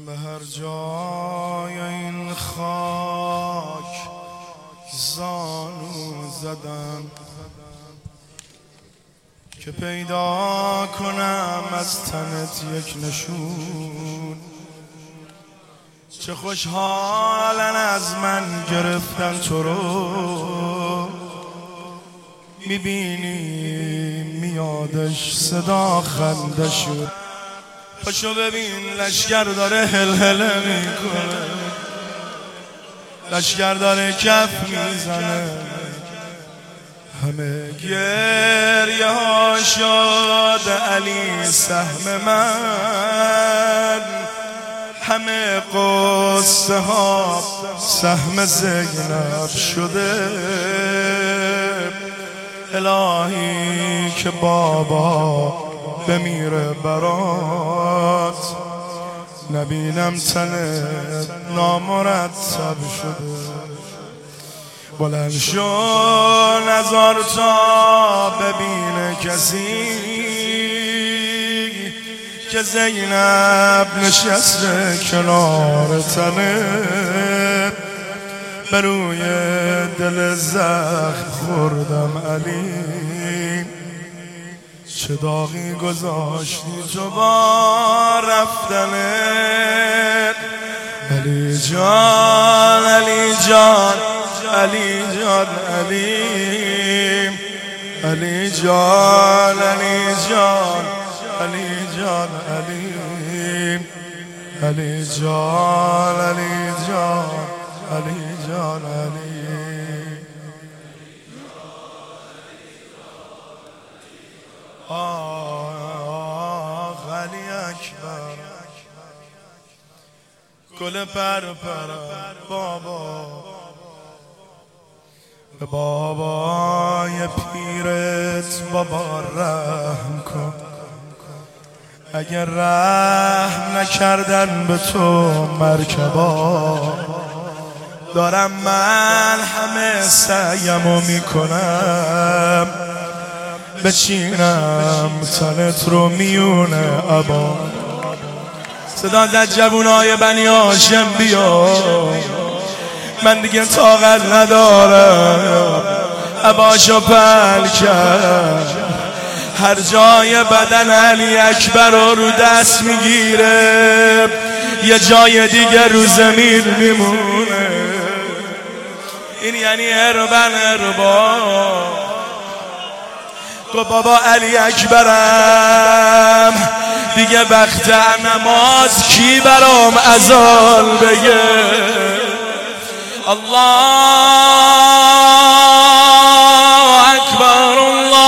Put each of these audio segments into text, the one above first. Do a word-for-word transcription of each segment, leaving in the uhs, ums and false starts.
به هر جای این خاک زانو زدم که پیدا کنم از تنت یک نشون. چه خوشحالن از من گرفتن تو رو، میبینی میادش صدا خنده شد. پاشو ببین لشگر داره هل هله میکنه، لشگر داره کف میزنه، همه گریه ها شد علی سهم من، همه قصه ها سهم زینب شده. الهی که بابا بمیره برات، نبینم تنت نامرتب شده. بلند شو نظر تا ببینه کسی که زینب نشسته کنار تنت. بروی دل زخم خوردم علی، چه داغی گذاشتی تو با رفتنت. علی جان علی جان علی جان علی، علی جان علی جان علی جان علی، علی جان علی جان علی جان علی. آه علی اکبر گل پر پر بابا، به بابای پیرت بابا رحم کن. اگر رحم نکردن به تو مرکبا، دارم من همه سعیمو میکنم بچینم تنت رو میونه ابا. صدا زد جوونای بنی هاشم بیا، من دیگه طاقت ندارم. اباشو پل کرد، هر جای بدن علی اکبر رو رو دست میگیره، یه جای دیگه رو زمین میمونه. این یعنی اربن اربا. گو بابا علی اکبرم دیگه وقت نماز، کی برام اذان بگه؟ الله اکبر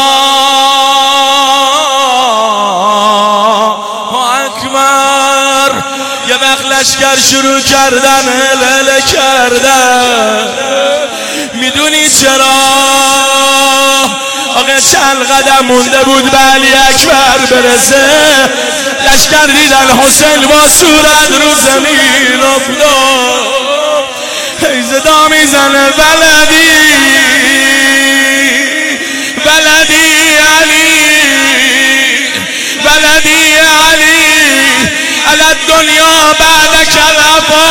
الله اکبر. یه وقت لشکر شروع کردن هل هل کردن، میدونی چرا؟ آقا چند قدم مونده بود به علی اکبر برسه، لشکر دیدن حسین با صورت رو زمین افتاد. هی صدا میزنه ولدی ولدی علی ولدی علی علی الدنیا بعدک الوفا.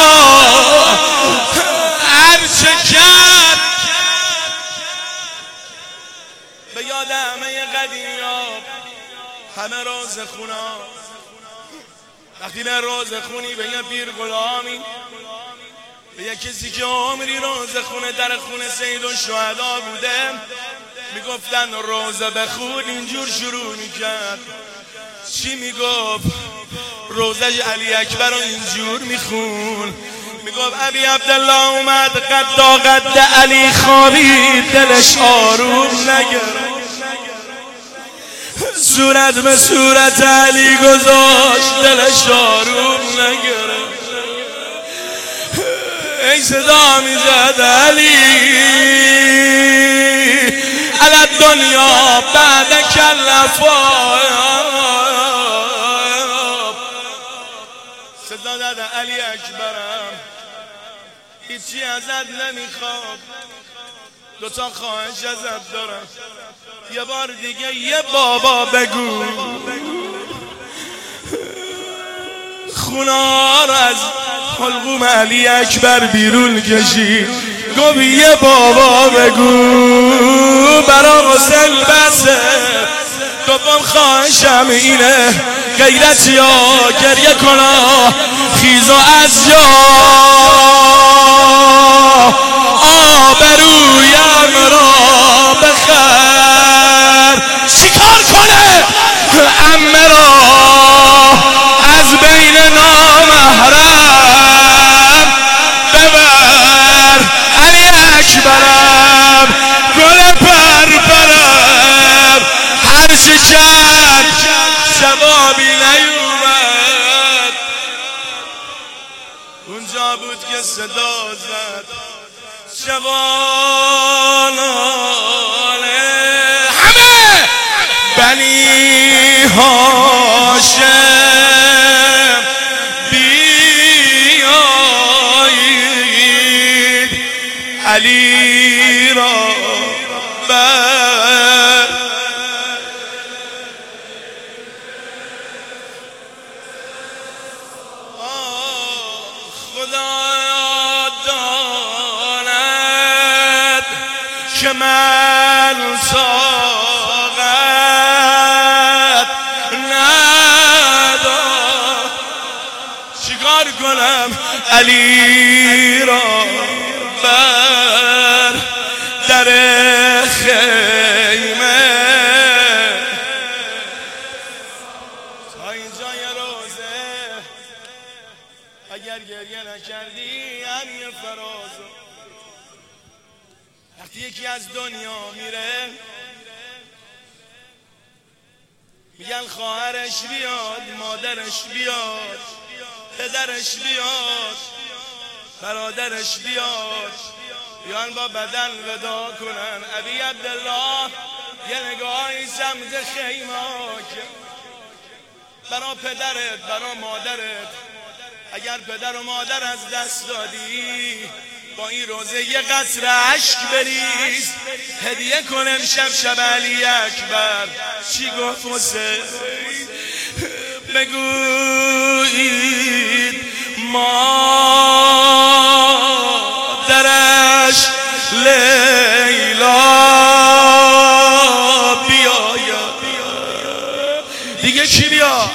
هر چه کرد به یاد همه قدیمیا، همه روز خونا. وقتی به روز خونی به یه پیر غلامی، به یه کسی که عمری روز خونه در خونه سید و شهدا بوده، میگفتن روزه بخون، اینجور شروع میکرد. چی میگفت؟ روزش علی اکبر رو اینجور میخون، میگفت ابی عبدالله اومد قدا قد علی خوابید، دلش آروم نگرد، صورت به صورت علی گذاشت، دلش آروم نگرد. ای صدا میزد علی علی الدنیا بعدک الوفا. صدا داد علی اکبرم هیچی ازت نمیخواد، دوتا خواهش ازت دارم، یه بار دیگه یه بابا بگو. خونا رو از حلقوم علی اکبر بیرون کشید. گفت یه بابا بگو برا غسل بسه. دوم خواهشم اینه غیرت یا گریه کنا خیزا از جا آبرویم را بخر. شکار کنه عمه را از بین نامحرم ببر. علی اکبرم گل پرپرم هر چه کرد جوابی نیومد. اونجا بود که صدا زد جوانان همه بنی هاشم بیایید علی را بر. خدا داند که من طاقت ندارم. چیکار کنم علی را بر در خیمه تا اینجا یه روزه اگر گریه نکردی هم یه فرازو. وقتی یکی از دنیا میره میگن خواهرش بیاد، مادرش بیاد، پدرش بیاد، برادرش بیاد، بیان با بدن ودا کنن. ابی عبدالله یه نگاهی سمت خیمه برا پدرت، برا مادرت. اگر پدر و مادر از دست دادی با این روزه یه قطره اشک بریز هدیه کن امشب شب علی اکبر. چی گفت حسین؟ بگویید مادرش لیلا بیاید. دیگه چی بیا؟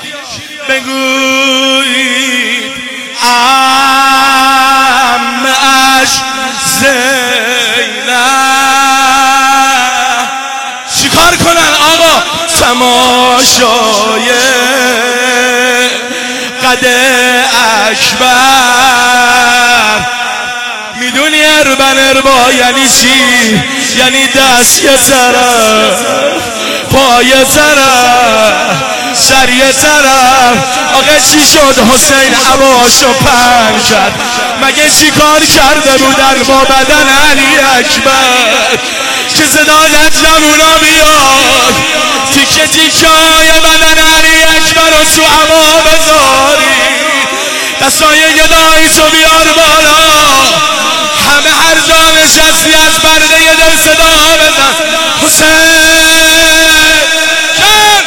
بگویید عمش زینب. چیکار کنن آقا؟ تماشای قد اکبر. میدونی اربن اربا یعنی چی؟ یعنی دست یه طرف، پای طرف، سر یه طرف. آقا چی شد حسین عباشو پنج کرد؟ مگه چی کار کرده بودن با بدن علی اکبر که صدایت جمونا بیاد تیکه تیکه های بدن علی اکبر رو تو هوا بذاری. دستای گدایی تو بیار بالا. همه هر جا نشستی از برده یه دل صدا بزن حسین جان.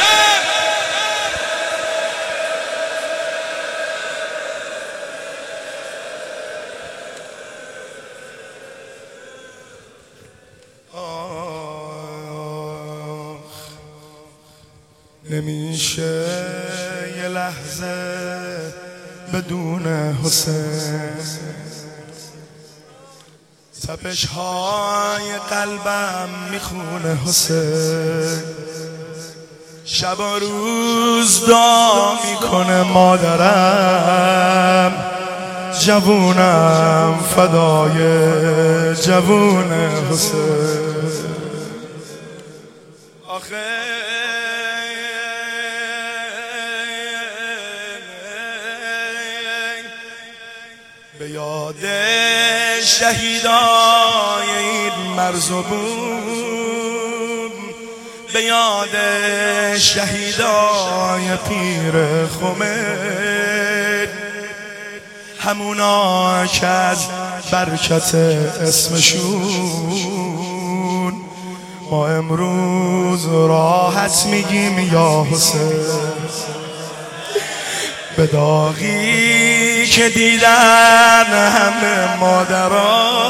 نمیشه یه لحظه بدون حسین. تپش های قلبم میخونه حسین. شب و روز دعا میکنه مادرم. جوونم فدای جوون حسین. آخه به یاد شهیدای این مرزبون، به یاد شهیدای پیر خمید، همونا که از برکت اسمشون ما امروز راحت میگیم یا حسین. به داغی که دیدن همه مادرها،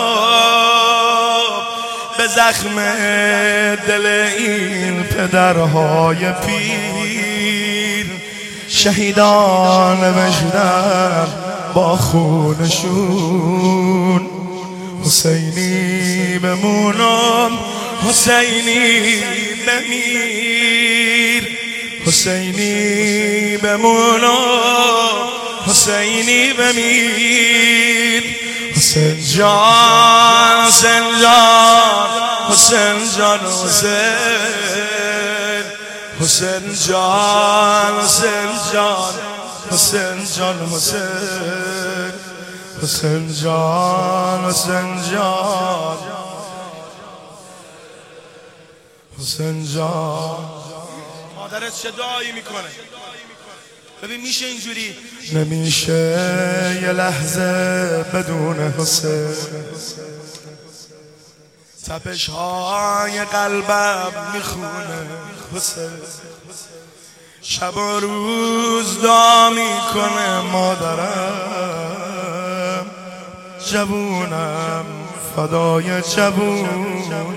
به زخم دل این پدرهای پیر، شهیدان نوشتن با خونشون حسینی بمونم حسینی بمیر، حسینی بمونم حسینی بمیر. حسین جان حسین جان حسین جان حسین، حسین جان حسین جان حسین جان حسین، حسین جان حسین جان حسین جان. مادرت چه دعایی میکنه؟ ببین میشه اینجوری؟ نمیشه یه لحظه بدون حسین، تپش های قلبم میخونه حسین، شب و روز دعا میکنه مادرم، جوونم فدای جوونم.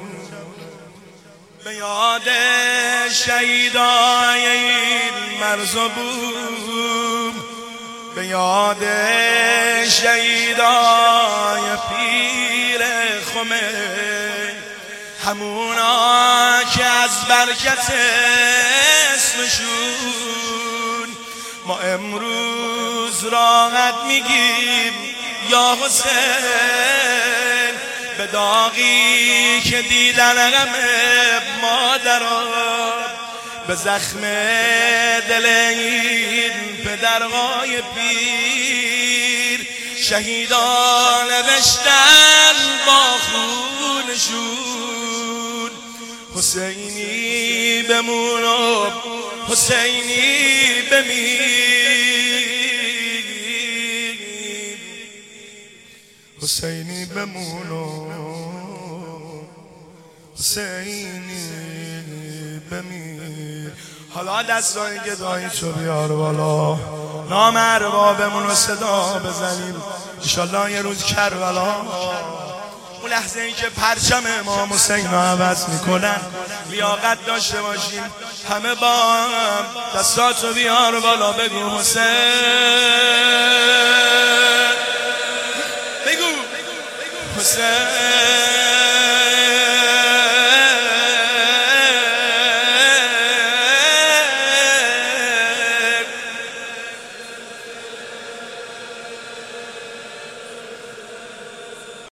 به یاد شهیدای این مرز و بوم، به یاد شهیدای پیر خمین، همونا که از برکت اسمشون ما امروز راحت میگیم یا حسین. به داغی که دیدن غم مادرها، به زخم دل این پدرهای پیر، شهیدان نوشتن با خونشون حسینی بمونم حسینی بمیر، حسینی بمونم حسینی بمیر. حالا دستای گدایی تو بیار بالا، نام اربابمون رو صدا بزنیم، انشالله یه روز کربلا اون لحظه ای که پرچم امام حسین رو عوض میکنن لیاقت داشته باشیم همه با هم. دستاتو بیار بالا بگو حسین.